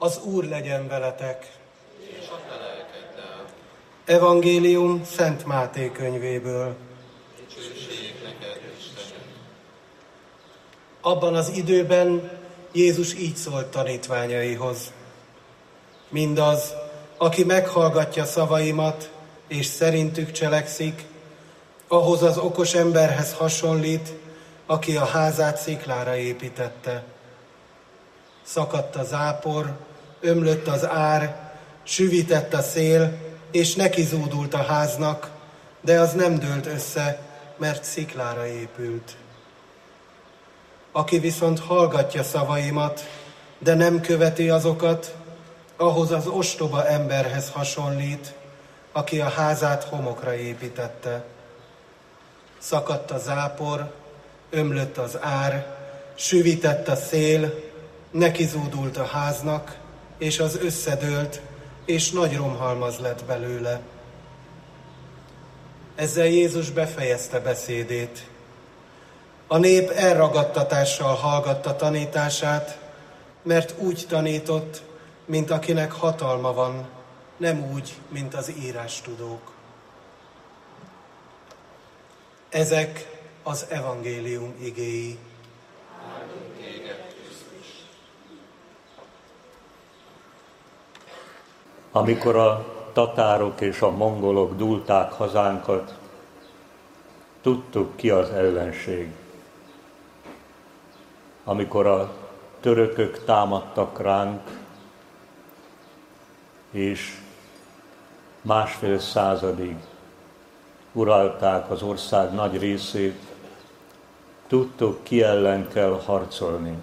Az Úr legyen veletek! És a te lelkeddel. Evangélium Szent Máté könyvéből. Dicsőség neked, Istenünk! Abban az időben Jézus így szólt tanítványaihoz. Mindaz, aki meghallgatja szavaimat, és szerintük cselekszik, ahhoz az okos emberhez hasonlít, aki a házát sziklára építette. Szakadt a zápor, ömlött az ár, süvitett a szél, és nekizúdult a háznak, de az nem dőlt össze, mert sziklára épült. Aki viszont hallgatja szavaimat, de nem követi azokat, ahhoz az ostoba emberhez hasonlít, aki a házát homokra építette. Szakadt a zápor, ömlött az ár, süvitett a szél, nekizúdult a háznak, és az összedőlt, és nagy romhalmaz lett belőle. Ezzel Jézus befejezte beszédét. A nép elragadtatással hallgatta tanítását, mert úgy tanított, mint akinek hatalma van, nem úgy, mint az írástudók. Ezek az evangélium igéi. Amikor a tatárok és a mongolok dúlták hazánkat, tudtuk, ki az ellenség. Amikor a törökök támadtak ránk, és 1,5 századig uralták az ország nagy részét, tudtuk, ki ellen kell harcolni.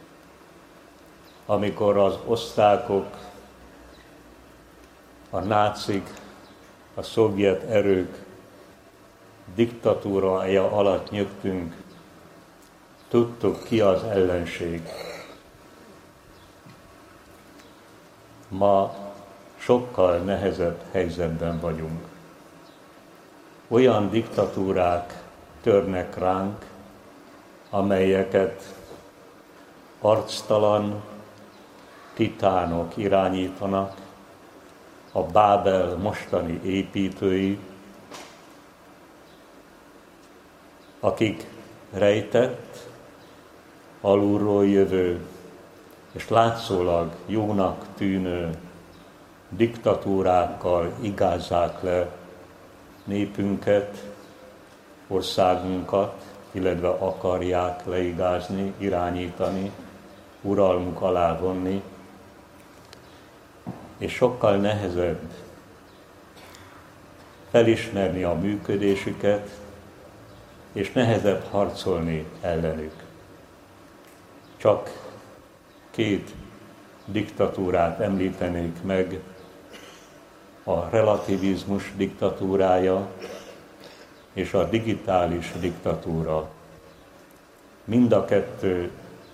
Amikor az osztrákok, a nácik, a szovjet erők diktatúrája alatt nyögtünk, tudtuk, ki az ellenség. Ma sokkal nehezebb helyzetben vagyunk. Olyan diktatúrák törnek ránk, amelyeket arctalan titánok irányítanak, a Bábel mostani építői, akik rejtett, alulról jövő és látszólag jónak tűnő diktatúrákkal igázzák le népünket, országunkat, illetve akarják leigázni, irányítani, uralmuk alá vonni, és sokkal nehezebb felismerni a működésüket, és nehezebb harcolni ellenük. Csak 2 diktatúrát említenék meg, a relativizmus diktatúrája és a digitális diktatúra. Mind a 2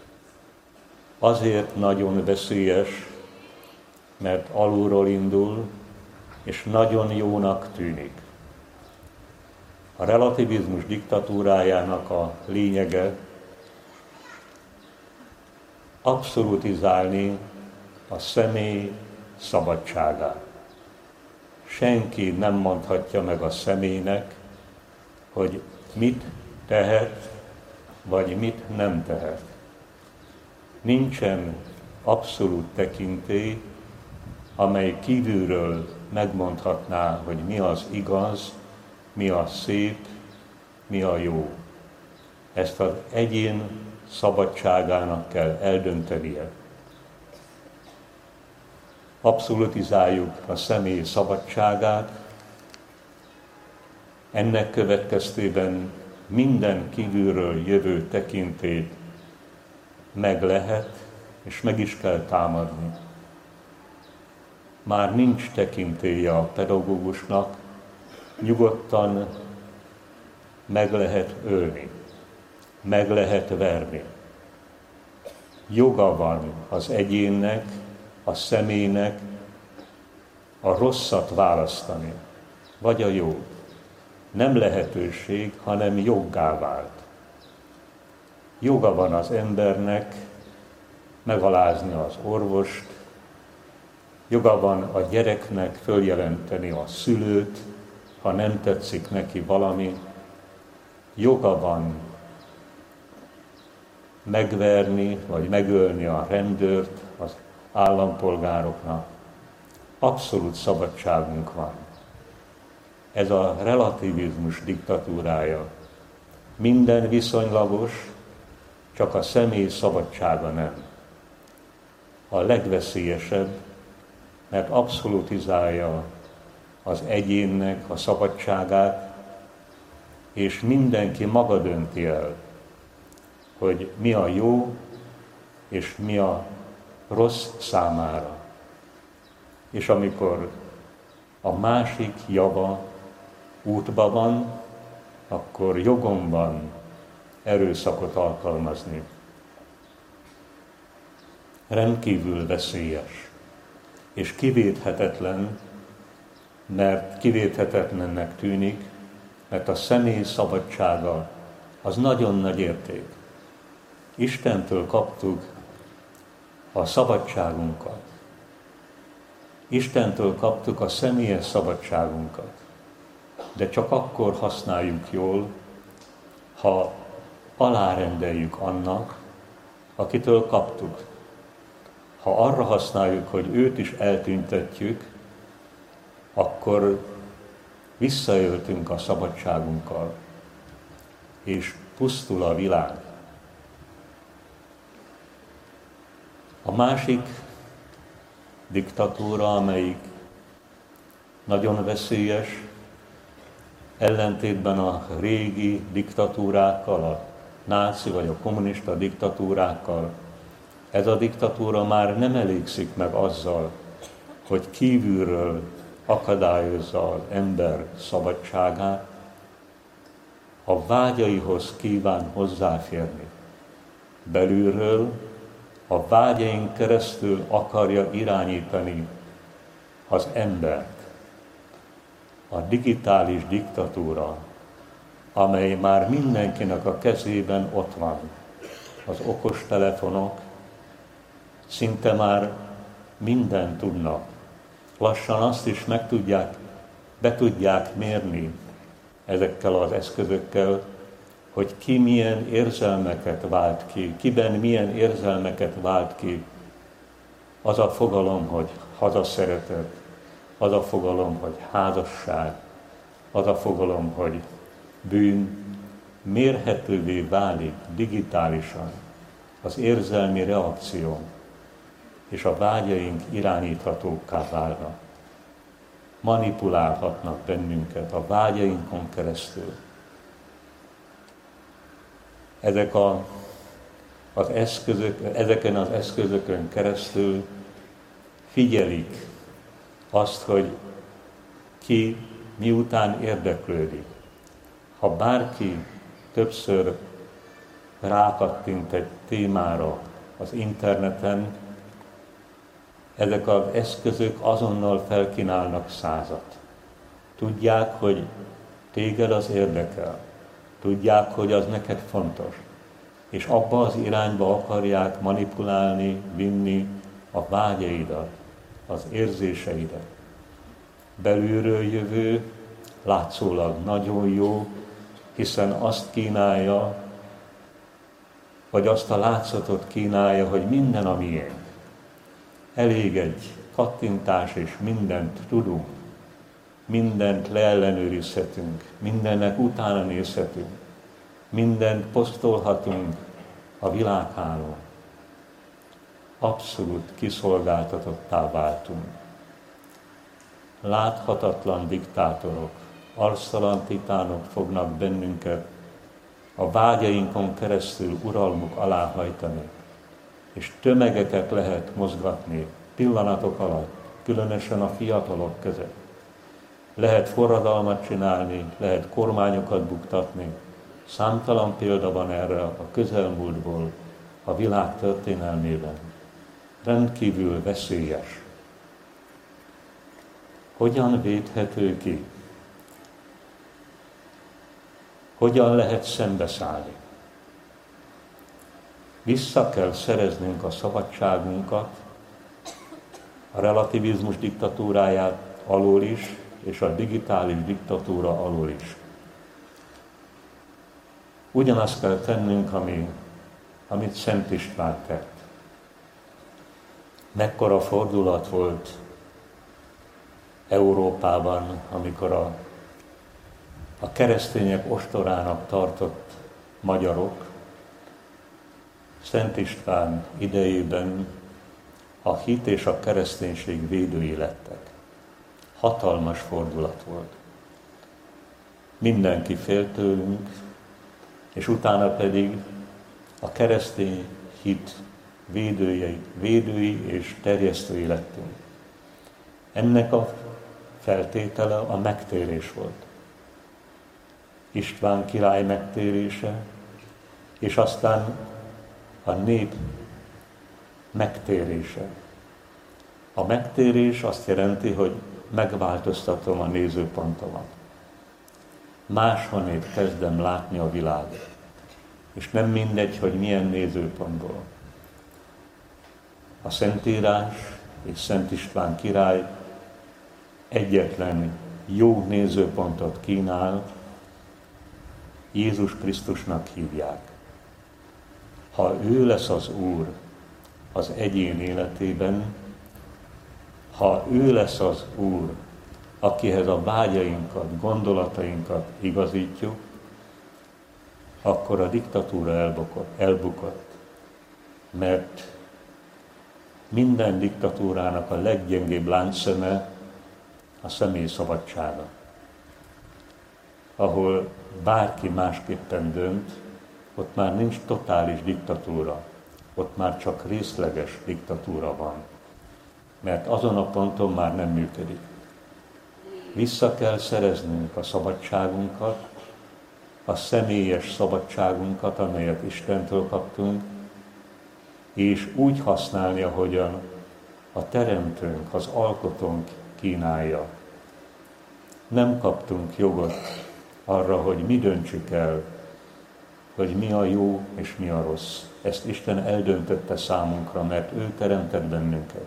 azért nagyon veszélyes, mert alulról indul, és nagyon jónak tűnik. A relativizmus diktatúrájának a lényege abszolutizálni a személy szabadságát. Senki nem mondhatja meg a személynek, hogy mit tehet, vagy mit nem tehet. Nincsen abszolút tekintély, amely kívülről megmondhatná, hogy mi az igaz, mi a szép, mi a jó. Ezt az egyén szabadságának kell eldöntenie. Abszolutizáljuk a személy szabadságát, ennek következtében minden kívülről jövő tekintét meg lehet, és meg is kell támadni. Már nincs tekintélye a pedagógusnak, nyugodtan meg lehet ölni, meg lehet verni. Joga van az egyénnek, a személynek a rosszat választani, vagy a jót. Nem lehetőség, hanem joggá vált. Joga van az embernek megalázni az orvost, Joga van a gyereknek följelenteni a szülőt, ha nem tetszik neki valami. Joga van megverni vagy megölni a rendőrt az állampolgároknak. Abszolút szabadságunk van. Ez a relativizmus diktatúrája. Minden viszonylagos, csak a személy szabadsága nem. A legveszélyesebb, mert abszolutizálja az egyénnek a szabadságát, és mindenki maga dönti el, hogy mi a jó és mi a rossz számára. És amikor a másik java útban van, akkor jogom van erőszakot alkalmazni. Rendkívül veszélyes, és kivéthetetlen, mert kivéthetetlennek tűnik, mert a személy szabadsága az nagyon nagy érték. Istentől kaptuk a szabadságunkat. Istentől kaptuk a személyes szabadságunkat. De csak akkor használjuk jól, ha alárendeljük annak, akitől kaptuk. Ha arra használjuk, hogy őt is eltüntetjük, akkor visszaöltünk a szabadságunkkal, és pusztul a világ. A másik diktatúra, amelyik nagyon veszélyes, ellentétben a régi diktatúrákkal, a náci vagy a kommunista diktatúrákkal, ez a diktatúra már nem elégszik meg azzal, hogy kívülről akadályozza az ember szabadságát, a vágyaihoz kíván hozzáférni. Belülről a vágyaink keresztül akarja irányítani az embert. A digitális diktatúra, amely már mindenkinek a kezében ott van, az okostelefonok, szinte már mindent tudnak. Lassan azt is be tudják mérni ezekkel az eszközökkel, hogy ki milyen érzelmeket vált ki, kiben milyen érzelmeket vált ki. Az a fogalom, hogy hazaszeretet, az a fogalom, hogy házasság, az a fogalom, hogy bűn, mérhetővé válik digitálisan az érzelmi reakció, és a vágyaink irányíthatókká válnak. Manipulálhatnak bennünket a vágyainkon keresztül. Ezeken az eszközökön keresztül figyelik azt, hogy ki miután érdeklődik. Ha bárki többször rákattint egy témára az interneten, ezek az eszközök azonnal felkínálnak 100-at. Tudják, hogy téged az érdekel. Tudják, hogy az neked fontos. És abba az irányba akarják manipulálni, vinni a vágyaidat, az érzéseidet. Belülről jövő, látszólag nagyon jó, hiszen azt kínálja, vagy azt a látszatot kínálja, hogy minden a miénk. Elég egy kattintás, és mindent tudunk, mindent leellenőrizhetünk, mindennek utána nézhetünk, mindent posztolhatunk a világhálón. Abszolút kiszolgáltatottá váltunk. Láthatatlan diktátorok, arctalan titánok fognak bennünket a vágyainkon keresztül uralmuk alá hajtani, és tömegeket lehet mozgatni pillanatok alatt, különösen a fiatalok között. Lehet forradalmat csinálni, lehet kormányokat buktatni. Számtalan példa van erre a közelmúltból, a világ történelmében. Rendkívül veszélyes. Hogyan védhető ki? Hogyan lehet szembeszállni? Vissza kell szereznünk a szabadságunkat, a a relativizmus diktatúráját alól is, és a digitális diktatúra alól is. Ugyanazt kell tennünk, amit Szent István tett. Mekkora fordulat volt Európában, amikor a keresztények ostorának tartott magyarok Szent István idejében a hit és a kereszténység védői lettek. Hatalmas fordulat volt. Mindenki félt tőlünk, és utána pedig a keresztény hit védői és terjesztői lettünk. Ennek a feltétele a megtérés volt. István király megtérése, és aztán a nép megtérése. A megtérés azt jelenti, hogy megváltoztatom a nézőpontomat. Máshonnét kezdem látni a világot. És nem mindegy, hogy milyen nézőpontból. A Szentírás és Szent István király egyetlen jó nézőpontot kínál, Jézus Krisztusnak hívják. Ha ő lesz az Úr az egyén életében, ha ő lesz az Úr, akihez a vágyainkat, gondolatainkat igazítjuk, akkor a diktatúra elbukott. Mert minden diktatúrának a leggyengébb láncszeme a személy szabadsága. Ahol bárki másképpen dönt, ott már nincs totális diktatúra, ott már csak részleges diktatúra van. Mert azon a ponton már nem működik. Vissza kell szereznünk a szabadságunkat, a személyes szabadságunkat, amelyet Istentől kaptunk, és úgy használni, ahogyan a Teremtőnk, az Alkotónk kínálja. Nem kaptunk jogot arra, hogy mi döntsük el, hogy mi a jó és mi a rossz. Ezt Isten eldöntötte számunkra, mert ő teremtett bennünket.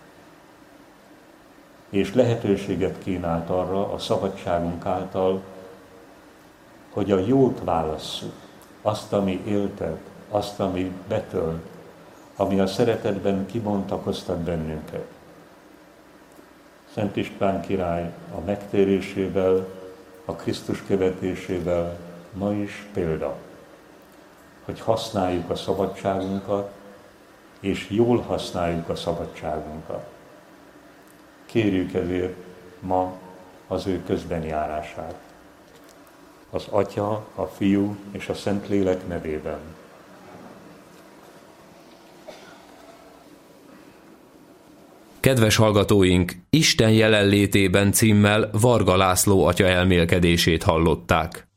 És lehetőséget kínált arra a szabadságunk által, hogy a jót válasszuk, azt, ami éltet, azt, ami betölt, ami a szeretetben kibontakoztat bennünket. Szent István király a megtérésével, a Krisztus követésével ma is példa, hogy használjuk a szabadságunkat, és jól használjuk a szabadságunkat. Kérjük ezért ma az ő közbenjárását. Az Atya, a Fiú és a Szentlélek nevében. Kedves hallgatóink, Isten jelenlétében címmel Varga László atya elmélkedését hallották.